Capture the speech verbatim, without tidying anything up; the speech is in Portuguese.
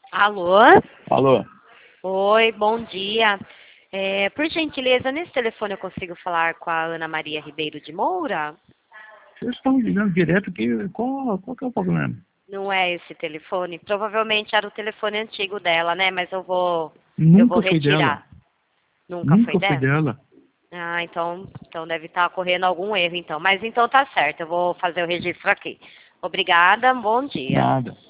Alô? Alô? Oi, bom dia. É, por gentileza, nesse telefone eu consigo falar com a Ana Maria Ribeiro de Moura? Vocês estão ligando direto aqui, qual, qual que é o problema? Não é esse telefone? Provavelmente era o telefone antigo dela, né? Mas eu vou, eu vou Nunca foi dela. retirar. Nunca foi Nunca foi dela? dela. Ah, então, então deve estar ocorrendo algum erro, então. Mas então tá certo, eu vou fazer o registro aqui. Obrigada, bom dia. Nada.